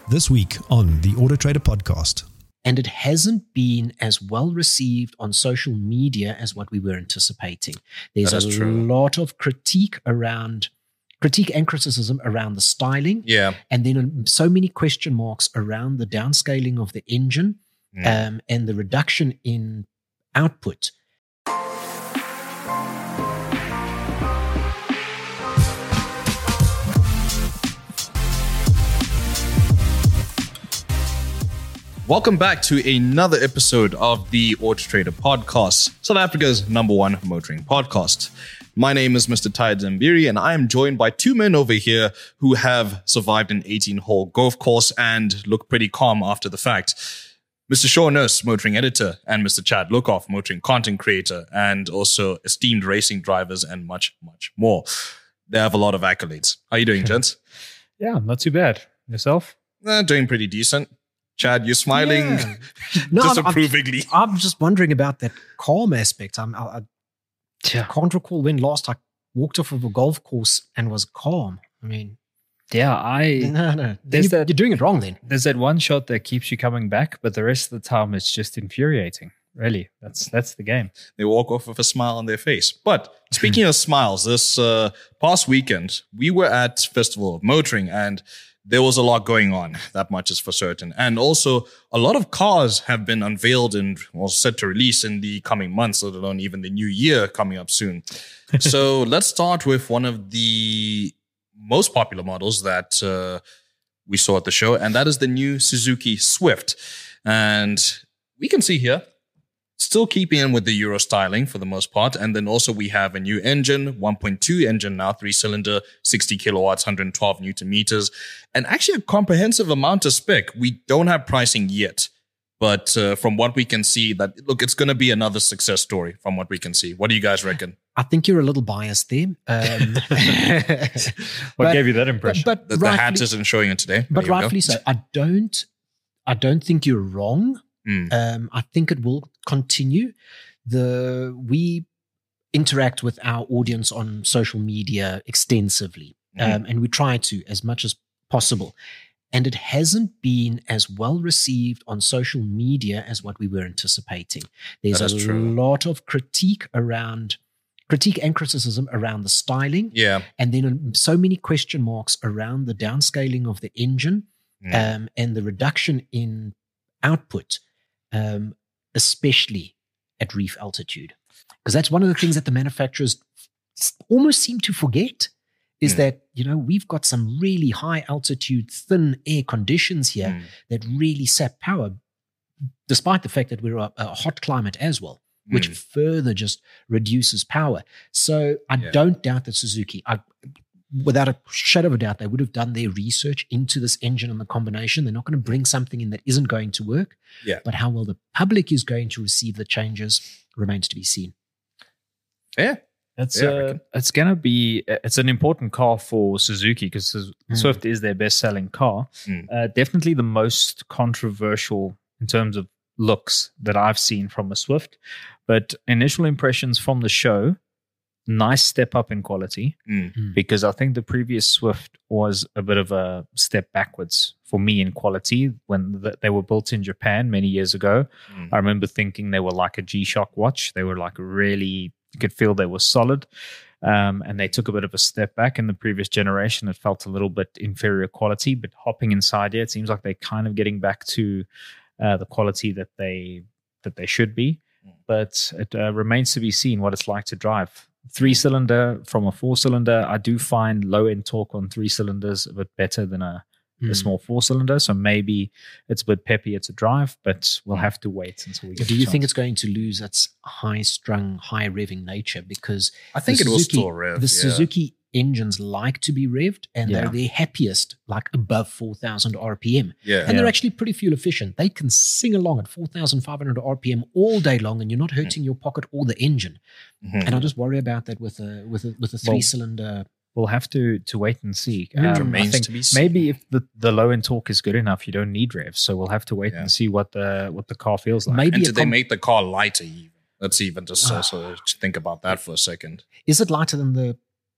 This week on the Auto Trader podcast. And it hasn't been as well received on social media as what we were anticipating. There's a lot of critique and criticism around the styling. Yeah. And then so many question marks around the downscaling of the engine and the reduction in output. Welcome back to another episode of the Auto Trader podcast, South Africa's #1 motoring podcast. My name is Mr. Ty Zambiri, and I am joined by two men over here who have survived an 18-hole golf course and look pretty calm after the fact. Mr. Sean Nurse, motoring editor, and Mr. Chad Lookoff, motoring content creator, and also esteemed racing drivers and much, much more. They have a lot of accolades. How are you doing, gents? Yeah, not too bad. Yourself? Doing pretty decent. Chad, you're smiling disapprovingly. I'm just wondering about that calm aspect. I can't recall when last I walked off of a golf course and was calm. I mean, no. You're doing it wrong then. There's that one shot that keeps you coming back, but the rest of the time it's just infuriating. Really, that's the game. They walk off with a smile on their face. But speaking of smiles, this past weekend, we were at Festival of Motoring, and there was a lot going on. That much is for certain. And also, a lot of cars have been unveiled and set to release in the coming months, let alone even the new year coming up soon. So let's start with one of the most popular models that we saw at the show, and that is the new Suzuki Swift. And we can see here, still keeping in with the Euro styling for the most part. And then also we have a new engine, 1.2 engine now, 3-cylinder, 60 kilowatts, 112 Newton meters, and actually a comprehensive amount of spec. We don't have pricing yet, but from what we can see, it's going to be another success story from what we can see. What do you guys reckon? I think you're a little biased there. What gave you that impression? But the hat isn't showing it today. But rightfully so. I don't think you're wrong. I think it will continue. We interact with our audience on social media extensively, and we try to as much as possible. And it hasn't been as well received on social media as what we were anticipating. There's a lot of critique and criticism around the styling. Yeah. And then so many question marks around the downscaling of the engine and the reduction in output. Especially at reef altitude. Because that's one of the things that the manufacturers almost seem to forget is that, we've got some really high altitude, thin air conditions here that really sap power, despite the fact that we're a hot climate as well, which further just reduces power. So I don't doubt that Suzuki, without a shadow of a doubt, they would have done their research into this engine and the combination. They're not going to bring something in that isn't going to work. Yeah. But how well the public is going to receive the changes remains to be seen. Yeah. It's going to be, it's an important car for Suzuki because Swift is their best-selling car. Definitely the most controversial in terms of looks that I've seen from a Swift. But initial impressions from the show, nice step up in quality because I think the previous Swift was a bit of a step backwards for me in quality when they were built in Japan many years ago. I remember thinking they were like a G-Shock watch. They were like really, you could feel they were solid. And they took a bit of a step back in the previous generation. It felt a little bit inferior quality, but hopping inside here, it seems like they're kind of getting back to the quality that they should be. But it remains to be seen what it's like to drive. 3-cylinder from a 4-cylinder, I do find low-end torque on 3-cylinders a bit better than a small 4-cylinder. So maybe it's a bit peppier to drive, but we'll have to wait until we get Do you think it's going to lose its high-strung, high-revving nature? Because I think it will still rev. The Suzuki engines like to be revved, and they're their happiest like above 4,000 RPM. And they're actually pretty fuel efficient. They can sing along at 4,500 RPM all day long, and you're not hurting your pocket or the engine. And I just worry about that with a 3-cylinder. We'll have to wait and see. Remains to be seen. Maybe if the low end torque is good enough, you don't need revs. So we'll have to wait and see what the car feels like. Maybe and did they make the car lighter even? Let's even just think about that for a second. Is it lighter than the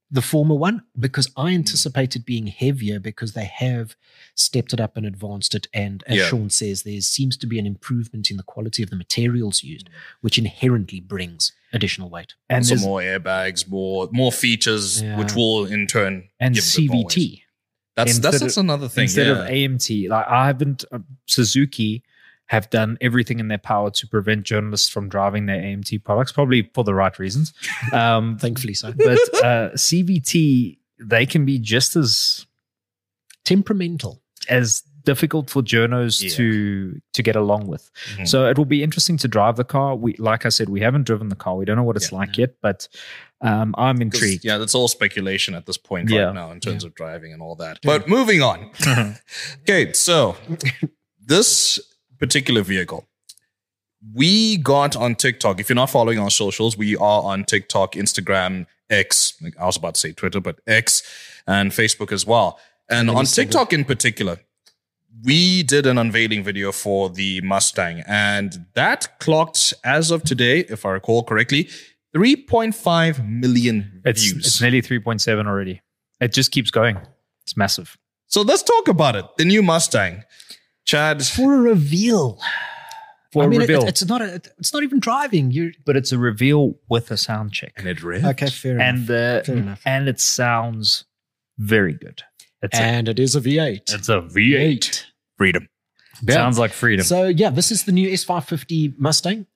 the former one, because I anticipated being heavier because they have stepped it up and advanced it. And as Sean says, there seems to be an improvement in the quality of the materials used, which inherently brings additional weight. And some more airbags, more features, which will in turn and give CVT. That's another thing. Instead of AMT, like I haven't Suzuki have done everything in their power to prevent journalists from driving their AMT products, probably for the right reasons. Thankfully so. But CVT, they can be just as temperamental, as difficult for journos to get along with. Mm-hmm. So it will be interesting to drive the car. Like I said, we haven't driven the car. We don't know what it's like yet, but I'm intrigued. Yeah, that's all speculation at this point right now in terms of driving and all that. But moving on. Okay, so this particular vehicle, we got on TikTok. If you're not following our socials, we are on TikTok, Instagram, X. I was about to say Twitter, but X, and Facebook as well. And on TikTok in particular, we did an unveiling video for the Mustang, and that clocked, as of today, if I recall correctly, 3.5 million views. It's nearly 3.7 already. It just keeps going. It's massive. So let's talk about it. The new Mustang. Chad, for a reveal. It's not even driving. But it's a reveal with a sound check. And it revved. Okay, fair enough. And it sounds very good. It is a V8. It's a V8. Freedom. Yeah. Sounds like freedom. So this is the new S550 Mustang.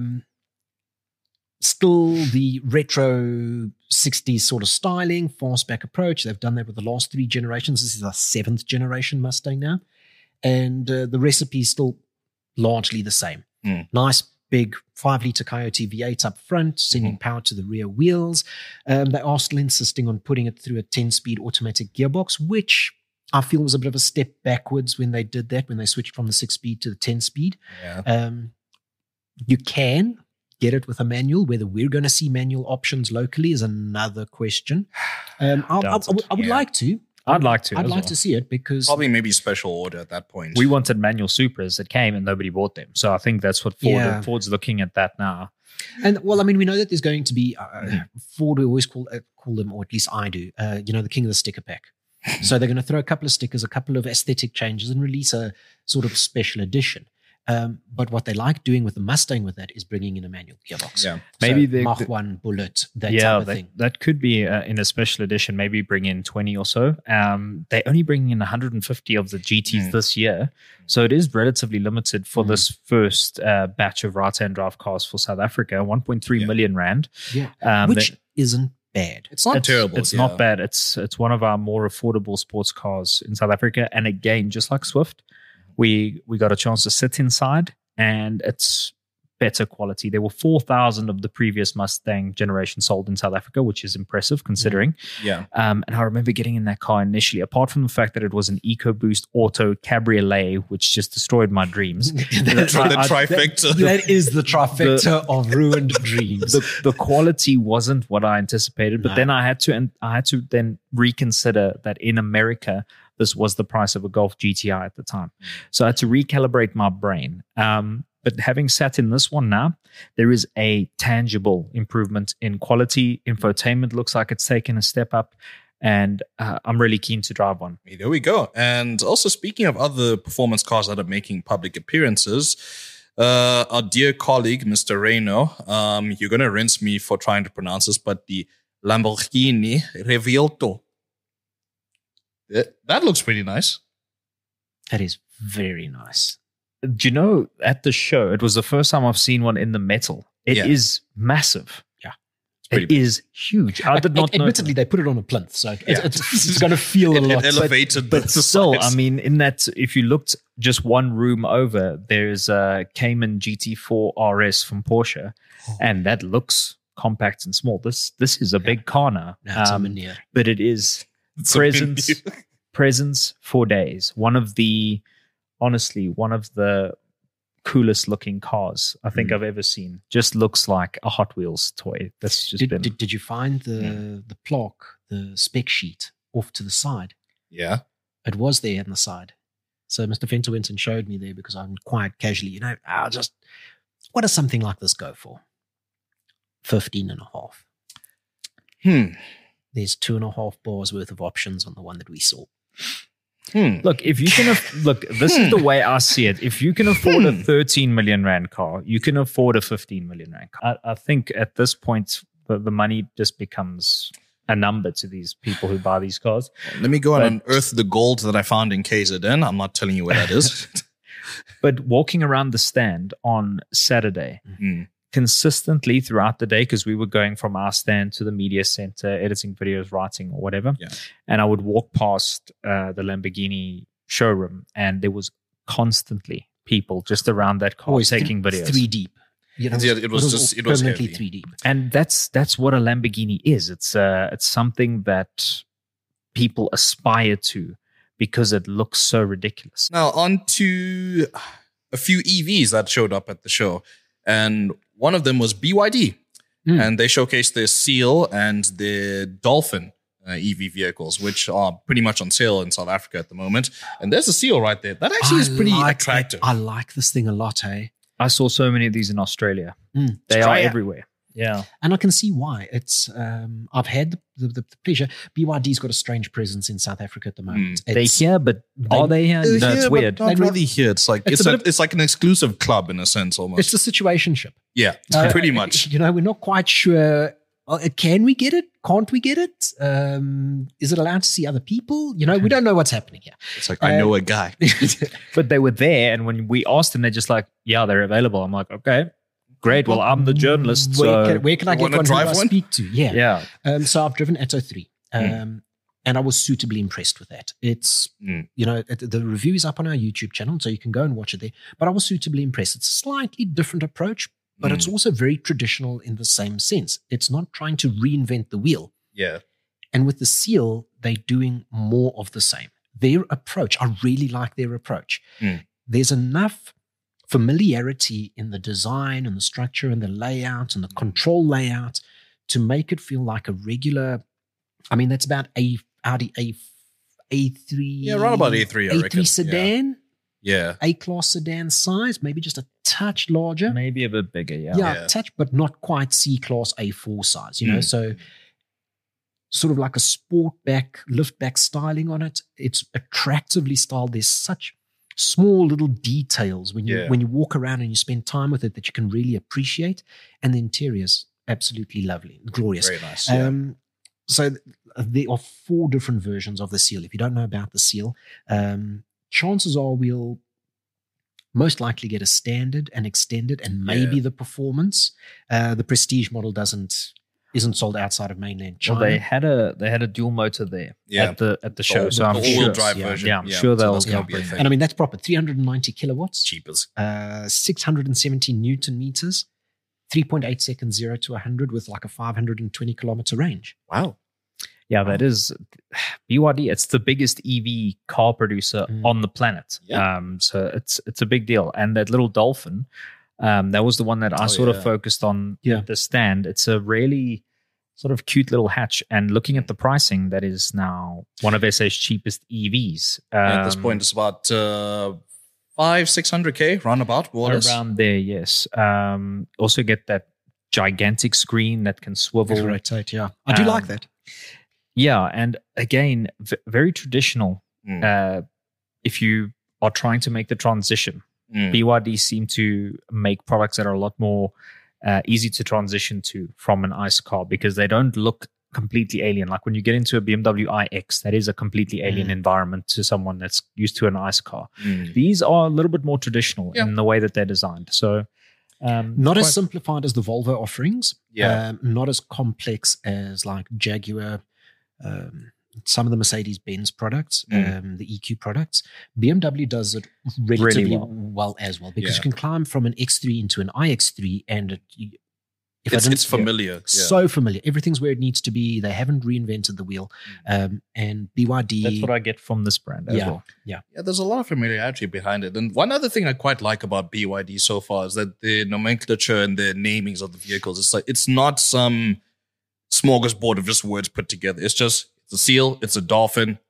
Still the retro 60s sort of styling, fastback approach. They've done that with the last 3 generations. This is our 7th generation Mustang now. And the recipe is still largely the same. Nice, big 5-liter Coyote V8 up front, sending power to the rear wheels. They are still insisting on putting it through a 10-speed automatic gearbox, which I feel was a bit of a step backwards when they did that, when they switched from the 6-speed to the 10-speed. Yeah. You can get it with a manual. Whether we're going to see manual options locally is another question. I would like to. I'd like to. I'd like to see it because probably maybe special order at that point. We wanted manual Supras that came and nobody bought them. So I think that's what Ford's looking at that now. And we know that there's going to be Ford. We always call them, or at least I do. The king of the sticker pack. So they're going to throw a couple of stickers, a couple of aesthetic changes, and release a sort of special edition. But what they like doing with the Mustang with that is bringing in a manual gearbox. Yeah, maybe the Mach 1 Bullet, type of thing. That could be in a special edition, maybe bring in 20 or so. They only bring in 150 of the GTs this year. So it is relatively limited for this first batch of right-hand drive cars for South Africa, 1.3 million rand. Yeah, which isn't bad. It's not terrible. It's not bad. It's one of our more affordable sports cars in South Africa. And again, just like Swift, we got a chance to sit inside, and it's better quality. There were 4,000 of the previous Mustang generation sold in South Africa, which is impressive considering. Yeah. And I remember getting in that car initially, apart from the fact that it was an EcoBoost Auto Cabriolet, which just destroyed my dreams. the trifecta. That is the trifecta of ruined dreams. The quality wasn't what I anticipated, but then I had to then reconsider that in America, this was the price of a Golf GTI at the time. So I had to recalibrate my brain. But having sat in this one now, there is a tangible improvement in quality. Infotainment looks like it's taken a step up, and I'm really keen to drive one. There we go. And also, speaking of other performance cars that are making public appearances, our dear colleague, Mr. Reno, you're going to rinse me for trying to pronounce this, but the Lamborghini Revuelto. That looks pretty nice. That is very nice. Do you know, at the show, it was the first time I've seen one in the metal. It is massive. Yeah. It is huge. I did not know. Admittedly, they put it on a plinth, so it's going to feel a lot. Elevated. But still, I mean, in that, if you looked just one room over, there's a Cayman GT4 RS from Porsche, and that looks compact and small. This is a big car now. But it is presence for days. One of the coolest looking cars I think I've ever seen. Just looks like a Hot Wheels toy. That's just did you find the plaque, the spec sheet off to the side? Yeah. It was there on the side. So Mr. Fenter went and showed me there because I'm quite casually, what does something like this go for? 15 and a half. there's 2.5 bars worth of options on the one that we saw. Look, if you can look, this is the way I see it. If you can afford a 13 million rand car, you can afford a 15 million rand car. I think at this point, the money just becomes a number to these people who buy these cars. Let me go and unearth the gold that I found in KZN. I'm not telling you where that is. But walking around the stand on Saturday, consistently throughout the day, because we were going from our stand to the media center, editing videos, writing, or whatever. Yeah. And I would walk past the Lamborghini showroom, and there was constantly people just around that car taking videos. 3 deep. You know, it was permanently heavy. 3 deep. And that's what a Lamborghini is. It's something that people aspire to because it looks so ridiculous. Now, on to a few EVs that showed up at the show. And one of them was BYD. And they showcased their Seal and their Dolphin EV vehicles, which are pretty much on sale in South Africa at the moment. And there's a Seal right there. That actually is pretty attractive. I like this thing a lot, hey? I saw so many of these in Australia. They are everywhere. Yeah. And I can see why. It's I've had the pleasure. BYD's got a strange presence in South Africa at the moment. They're here, but are they here? That's weird. Not really here. It's like it's like an exclusive club in a sense almost. It's a situationship. Yeah, pretty much. You know, we're not quite sure. Can we get it? Can't we get it? Is it allowed to see other people? You know, we don't know what's happening here. It's like, I know a guy. But they were there, and when we asked them, they're just like, yeah, they're available. I'm like, okay. Great. Well, I'm the journalist. Where can I get one who I speak to? Yeah. So I've driven Atto 3. And I was suitably impressed with that. It's, you know, the review is up on our YouTube channel, so you can go and watch it there. But I was suitably impressed. It's a slightly different approach, but it's also very traditional in the same sense. It's not trying to reinvent the wheel. Yeah. And with the Seal, they're doing more of the same. Their approach, I really like their approach. There's enough familiarity in the design and the structure and the layout and the control layout to make it feel like a regular, I mean, that's about a Audi A3. Yeah, right about A3, I reckon. A3 sedan. Yeah. A-class sedan size, maybe just a touch larger. Maybe a bit bigger, Yeah, touch, but not quite C-class A4 size, you know, so sort of like a sportback, liftback styling on it. It's attractively styled. There's such small little details when you walk around and you spend time with it that you can really appreciate. And the interior's absolutely lovely, glorious. Very nice. So there are 4 different versions of the Seal. If you don't know about the Seal, chances are we'll most likely get a standard and extended and maybe the performance. The Prestige model isn't sold outside of mainland China. Well, they had a dual motor there at the show. So I'm all-wheel sure drive version. Yeah, I'm sure they'll be a thing. And I mean, that's proper. 390 kilowatts. Cheapers. 670 Newton meters. 3.8 seconds 0 to 100 with like a 520 kilometer range. Wow. Yeah, that is BYD. It's the biggest EV car producer on the planet. Yeah. So it's a big deal. And that little Dolphin, that was the one that I sort of focused on at the stand. It's a really sort of cute little hatch. And looking at the pricing, that is now one of SA's cheapest EVs. At this point, it's about 500-600K, roundabout, more or less. Around there, yes. Also get that gigantic screen that can swivel. Rotate, yeah. I do like that. Yeah, and again, very traditional. If you are trying to make the transition, BYD seem to make products that are a lot more easy to transition to from an ICE car because they don't look completely alien. Like when you get into a BMW iX, that is a completely alien environment to someone that's used to an ICE car. These are a little bit more traditional in the way that they're designed. So not as simplified as the Volvo offerings. Not as complex as like Jaguar, some of the Mercedes-Benz products, the EQ products. BMW does it relatively well as well because you can climb from an X3 into an iX3 and it's familiar. So familiar. Everything's where it needs to be. They haven't reinvented the wheel. And BYD... That's what I get from this brand as well. Yeah, there's a lot of familiarity behind it. And one other thing I quite like about BYD so far is that the nomenclature and the namings of the vehicles, it's not some smorgasbord of just words put together. It's a Seal, it's a Dolphin,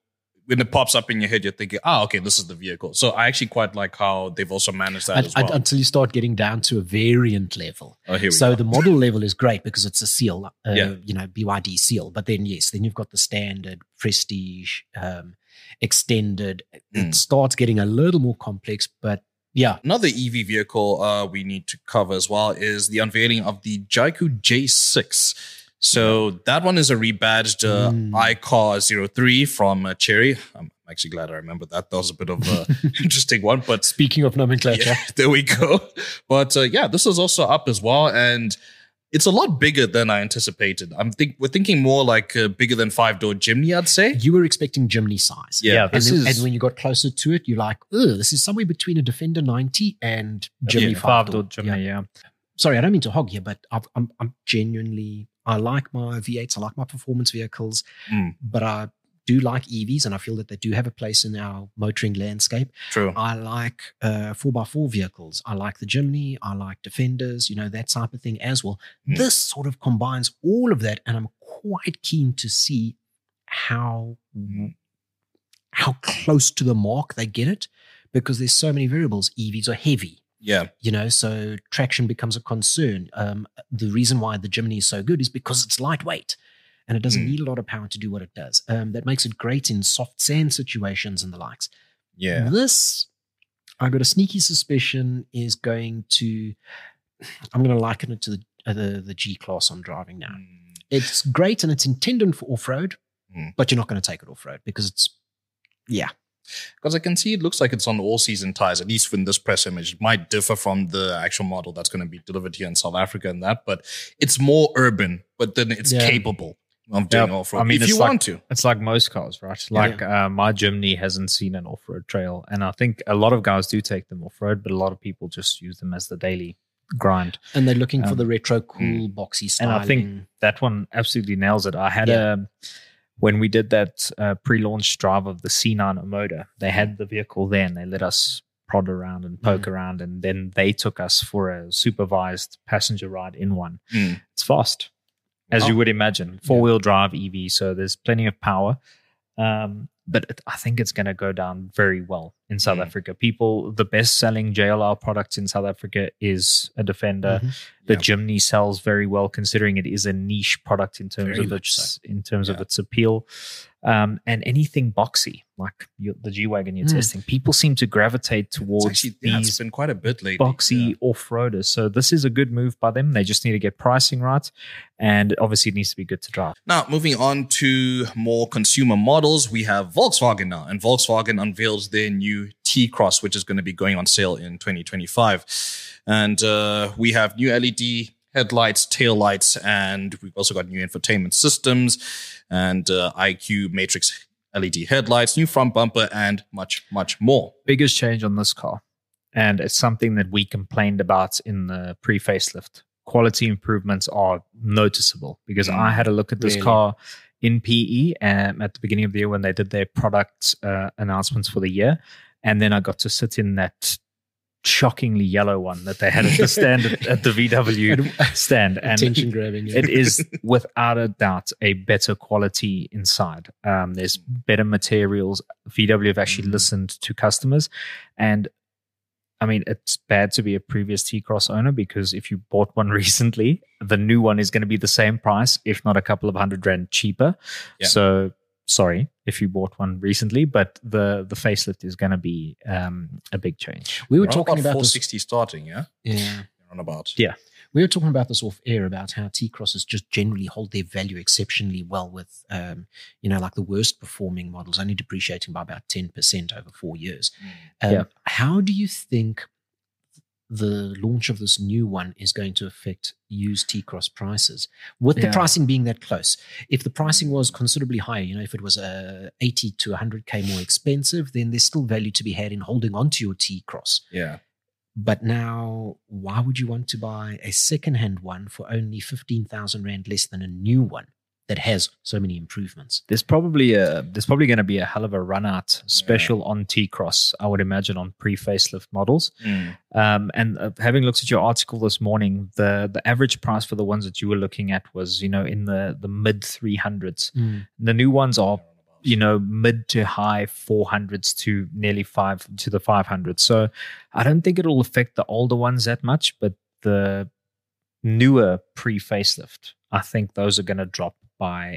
when it pops up in your head, you're thinking, okay, this is the vehicle. So I actually quite like how they've also managed that as well. Until you start getting down to a variant level. Oh, here we so go. the model level is great because it's a seal, BYD seal. But then, then you've got the standard, prestige, extended. It starts getting a little more complex, but yeah. Another EV vehicle we need to cover as well is the unveiling of the Jaiku J6. So that one is a rebadged iCar 03 from Chery. I'm actually glad I remember that. That was a bit of an interesting one. But speaking of nomenclature, yeah, there we go. But this is also up as well. And it's a lot bigger than I anticipated. We're thinking more like bigger than 5-door Jimny, I'd say. You were expecting Jimny size. Yeah. And when you got closer to it, you're like, this is somewhere between a Defender 90 and Jimny 5-door Jimny, yeah. Sorry, I don't mean to hog here, but I'm genuinely, I like my V8s, I like my performance vehicles, but I do like EVs, and I feel that they do have a place in our motoring landscape. True. I like 4x4 vehicles. I like the Jimny. I like Defenders, that type of thing as well. This sort of combines all of that, and I'm quite keen to see how close to the mark they get it, because there's so many variables. EVs are heavy. Yeah. So traction becomes a concern. The reason why the Jimny is so good is because it's lightweight and it doesn't need a lot of power to do what it does. That makes it great in soft sand situations and the likes. Yeah. This, I got a sneaky suspicion, is going to, I'm going to liken it to the G-Class I'm driving now. It's great and it's intended for off-road, but you're not going to take it off-road because it's, Because I can see it looks like it's on all-season tires, at least in this press image. It might differ from the actual model that's going to be delivered here in South Africa and that, but it's more urban, but then it's capable of doing off-road. I mean, if you want to. It's like most cars, right? Like my Jimny hasn't seen an off-road trail, and I think a lot of guys do take them off-road, but a lot of people just use them as the daily grind. And they're looking for the retro cool boxy styling. And I think that one absolutely nails it. I had when we did that pre-launch drive of the C9 Omoda, they had the vehicle there and they let us prod around and poke around, and then they took us for a supervised passenger ride in one. It's fast, as you would imagine. 4-wheel drive EV, so there's plenty of power. But I think it's going to go down very well in South Africa. The best-selling JLR products in South Africa is a Defender. The Jimny sells very well, considering it is a niche product in terms of its appeal. And anything boxy, like the G-Wagon you're testing, people seem to gravitate towards it's been quite a bit lately. Boxy off-roaders. So this is a good move by them. They just need to get pricing right, and obviously it needs to be good to drive. Now, moving on to more consumer models, we have Volkswagen now, and Volkswagen unveils their new T-Cross, which is going to be going on sale in 2025. And we have new LED headlights, taillights, and we've also got new infotainment systems and IQ Matrix LED headlights, new front bumper, and much, much more. Biggest change on this car, and it's something that we complained about in the pre-facelift. Quality improvements are noticeable, because I had a look at this car in PE at the beginning of the year when they did their product announcements for the year, and then I got to sit in that shockingly yellow one that they had at the stand at the VW stand, and attention grabbing. It is without a doubt a better quality inside. There's better materials. VW have actually listened to customers, and I mean, it's bad to be a previous T-Cross owner, because if you bought one recently, the new one is going to be the same price, if not a couple of $100 cheaper. So sorry if you bought one recently, but the facelift is going to be a big change. We were talking about 460 starting, yeah? Yeah. On about. Yeah. We were talking about this off air, about how T-Crosses just generally hold their value exceptionally well with, like the worst performing models, only depreciating by about 10% over 4 years. How do you think the launch of this new one is going to affect used T-Cross prices, with the pricing being that close? If the pricing was considerably higher, if it was 80 to 100K more expensive, then there's still value to be had in holding on to your T-Cross. Yeah. But now, why would you want to buy a second-hand one for only 15,000 Rand less than a new one that has so many improvements? There's probably going to be a hell of a run-out special on T-Cross, I would imagine, on pre-facelift models. And having looked at your article this morning, the average price for the ones that you were looking at was, in the mid 300s. The new ones are mid to high 400s to nearly 5 to the 500s. So I don't think it'll affect the older ones that much, but the newer pre-facelift, I think those are going to drop by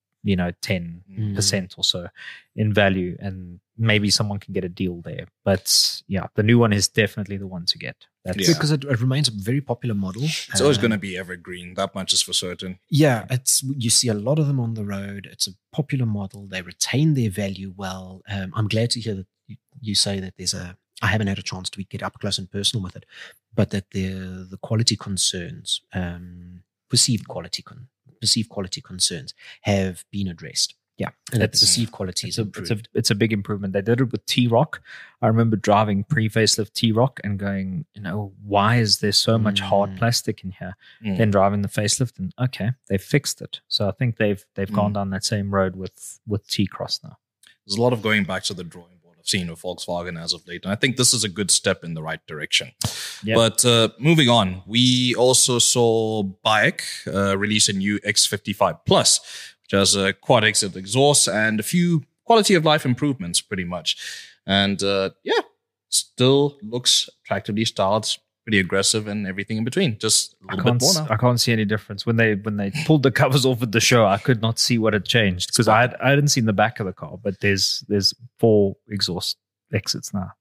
10% or so in value, and maybe someone can get a deal there. But yeah, the new one is definitely the one to get. That's because it remains a very popular model. It's always going to be evergreen. That much is for certain. Yeah, you see a lot of them on the road. It's a popular model. They retain their value well. I'm glad to hear that you say that I haven't had a chance to get up close and personal with it, but that the quality concerns, perceived quality concerns have been addressed. Yeah, and that the perceived quality is improved. It's a big improvement. They did it with T-Roc. I remember driving pre-facelift T-Roc and going, why is there so much hard plastic in here? Then driving the facelift, and okay, they fixed it. So I think they've gone down that same road with T-Cross now. There's a lot of going back to the drawing board I've seen with Volkswagen as of late, and I think this is a good step in the right direction. Yep. But moving on, we also saw BAIC release a new X55 Plus, which has a quad exit exhaust and a few quality of life improvements, pretty much. And still looks attractively styled, pretty aggressive, and everything in between. Just a little bit more now. I can't see any difference. When they pulled the covers off at the show, I could not see what had changed because I hadn't seen the back of the car, but there's 4 exhaust exits now.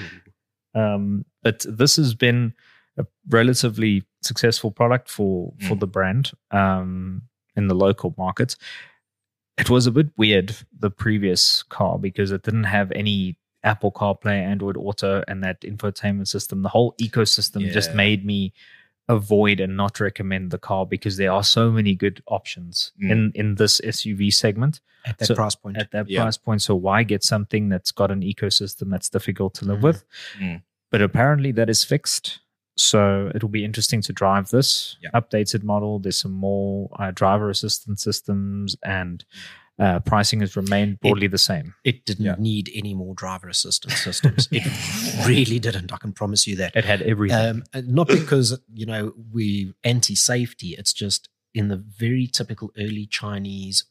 But this has been a relatively successful product for the brand in the local market. It was a bit weird, the previous car, because it didn't have any Apple CarPlay, Android Auto, and that infotainment system. The whole ecosystem just made me avoid and not recommend the car because there are so many good options in this SUV segment. At that price point. At that price point. So why get something that's got an ecosystem that's difficult to live with? But apparently that is fixed. So it'll be interesting to drive this updated model. There's some more driver assistance systems, and pricing has remained broadly the same. It didn't need any more driver assistance systems. It really didn't. I can promise you that. It had everything. Not because, we anti-safety. It's just in the very typical early Chinese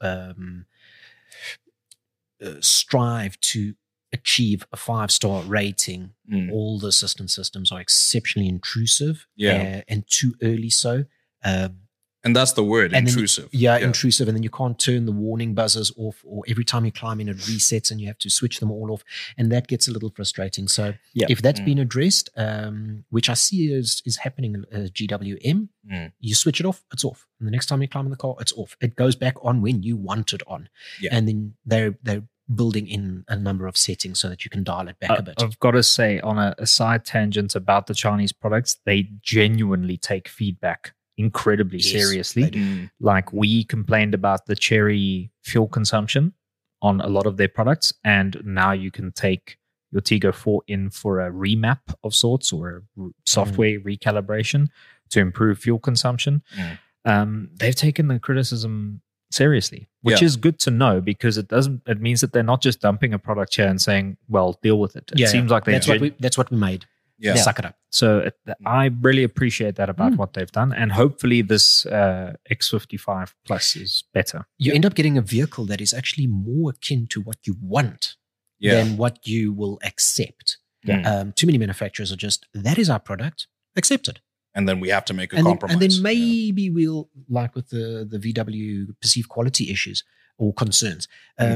strive to achieve a 5-star rating. All the assistance systems are exceptionally intrusive and too early so. And that's the word, intrusive. Intrusive. And then you can't turn the warning buzzers off, or every time you climb in, it resets and you have to switch them all off. And that gets a little frustrating. So if that's been addressed, which I see is happening at GWM, you switch it off, it's off. And the next time you climb in the car, it's off. It goes back on when you want it on. And then they're building in a number of settings so that you can dial it back a bit. I've got to say, on a side tangent about the Chinese products, they genuinely take feedback incredibly seriously. Like, we complained about the Chery fuel consumption on a lot of their products, and now you can take your Tiggo 4 in for a remap of sorts, or a software recalibration to improve fuel consumption. They've taken the criticism seriously, which is good to know, because it means that they're not just dumping a product here and saying, well, deal with it. It seems like that's what we made. Suck it up. So I really appreciate that about what they've done, and hopefully this X55 Plus is better. You end up getting a vehicle that is actually more akin to what you want than what you will accept. Too many manufacturers are just, that is our product, accept it. And then we have to make a compromise. And then maybe we'll, like with the VW perceived quality issues or concerns,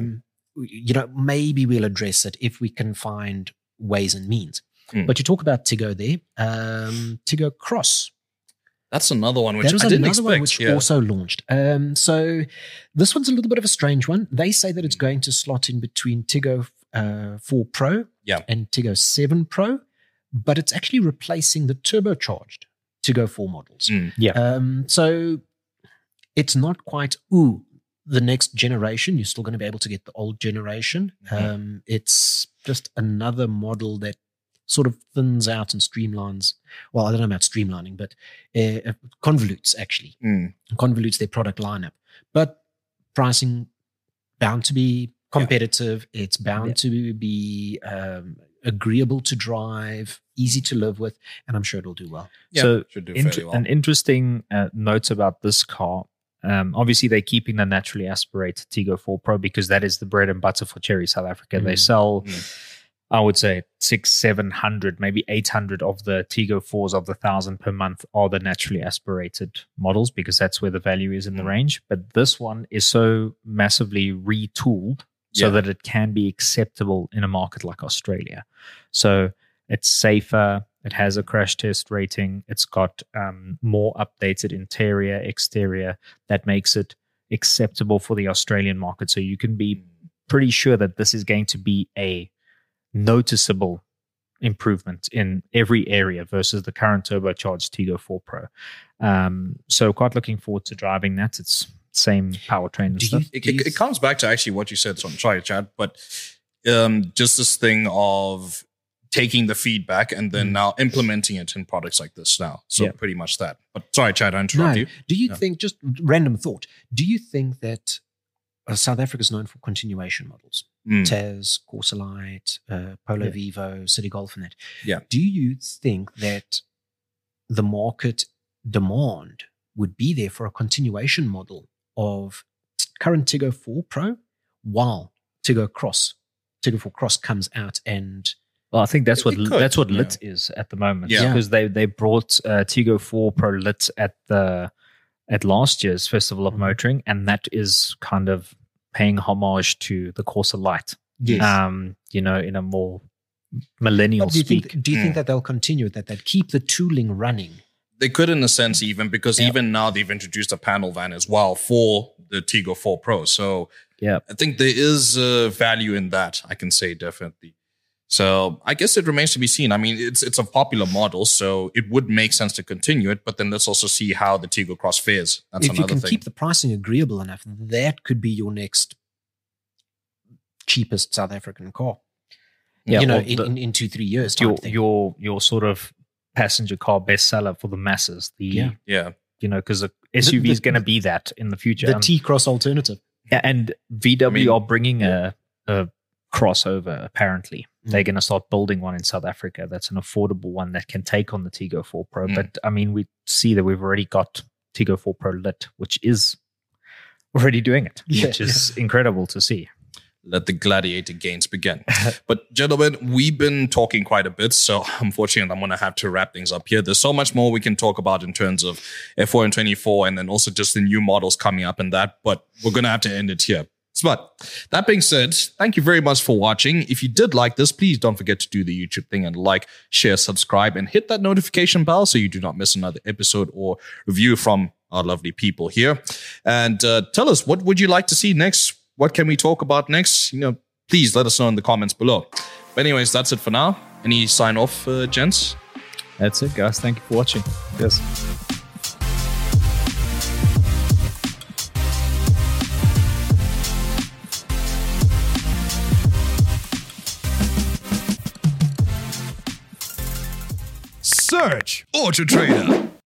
maybe we'll address it if we can find ways and means. But you talk about Tiggo there, Tiggo Cross. That's another one which I didn't expect. Which also launched. So this one's a little bit of a strange one. They say that it's going to slot in between Tiggo 4 Pro and Tiggo 7 Pro, but it's actually replacing the turbocharged Tiggo 4 models. So it's not quite, the next generation. You're still going to be able to get the old generation. It's just another model that sort of thins out and streamlines. Well, I don't know about streamlining, but convolutes actually. Convolutes their product lineup. But pricing bound to be competitive. It's bound to be agreeable to drive, easy to live with, and I'm sure it'll do well. So should do fairly well. An interesting note about this car, Obviously, they're keeping the naturally aspirated Tigo 4 Pro because that is the bread and butter for Chery South Africa. They sell, I would say, 600-700, maybe 800 of the Tigo 4s of the 1,000 per month are the naturally aspirated models because that's where the value is in the range. But this one is so massively retooled so that it can be acceptable in a market like Australia. So it's safer. It has a crash test rating. It's got more updated interior, exterior that makes it acceptable for the Australian market. So you can be pretty sure that this is going to be a noticeable improvement in every area versus the current turbocharged Tigo 4 Pro. So quite looking forward to driving that. It's same powertrain and stuff. It comes back to actually what you said. So I'm sorry, Chad, but just this thing of taking the feedback and then now implementing it in products like this now. So pretty much that. But sorry, Chad, I interrupted you. Do you think, just random thought, do you think that South Africa is known for continuation models? Tez, Corsa Light, Polo Vivo, City Golf and that. Yeah. Do you think that the market demand would be there for a continuation model of current Tigo 4 Pro while Tigo 4 Cross comes out? And well, I think that's what Lit is at the moment. Yeah. Because they brought Tigo 4 Pro Lit at last year's Festival of Motoring, and that is kind of paying homage to the Corsa Light. Yes. In a more millennial speak. Do you think that they'll continue that? They'd keep the tooling running? They could, in a sense, even because even now they've introduced a panel van as well for the Tigo 4 Pro. So I think there is value in that. I can say definitely. So I guess it remains to be seen. I mean, it's a popular model, so it would make sense to continue it. But then let's also see how the Tigo Cross fares. That's if another you can thing. keep the pricing agreeable enough, that could be your next cheapest South African car. Yeah, in 2-3 years. Your sort of passenger car bestseller for the masses. Because the SUV is going to be that in the future. The T-Cross alternative. Yeah, and VW are bringing a crossover. Apparently, they're going to start building one in South Africa. That's an affordable one that can take on the Tigo 4 Pro. But I mean, we see that we've already got Tigo 4 Pro Lit, which is already doing it, which is incredible to see. Let the gladiator games begin. But gentlemen, we've been talking quite a bit, so unfortunately I'm going to have to wrap things up here. There's so much more we can talk about in terms of F4 and 24 and then also just the new models coming up and that, but we're going to have to end it here. But that being said, thank you very much for watching. If you did like this, please don't forget to do the YouTube thing and like, share, subscribe, and hit that notification bell so you do not miss another episode or review from our lovely people here. And tell us, what would you like to see next? What can we talk about next? Please let us know in the comments below. But anyways, that's it for now. Any sign off, gents? That's it, guys. Thank you for watching. Yes. Search Auto Trader.